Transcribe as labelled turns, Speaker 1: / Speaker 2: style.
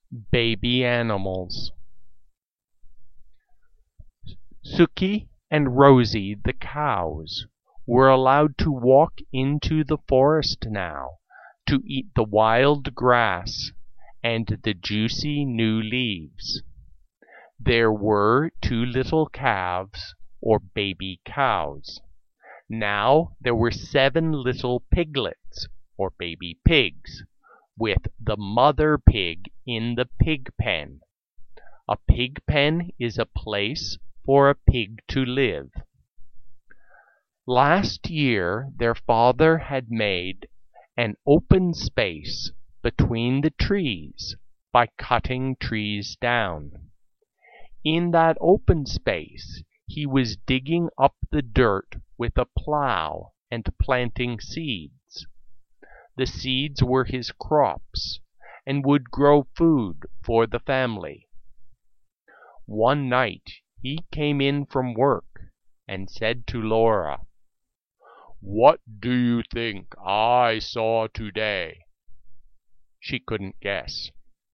Speaker 1: Baby animals. Suky and Rosy, the cows, were allowed to walk into the forest now, to eat the wild grass and the juicy new leaves. There were 2 little calves, or baby cows. Now there were 7 little piglets, or baby pigs, with the mother pig in the pig pen. A pig pen is a place for a pig to live. Last year their father had made an open space between the trees by cutting trees down. In that open space he was digging up the dirt with a plow and planting seeds. The seeds were his crops, and would grow food for the family. One night he came in from work and said to Laura, "What do you think I saw today?" She couldn't guess.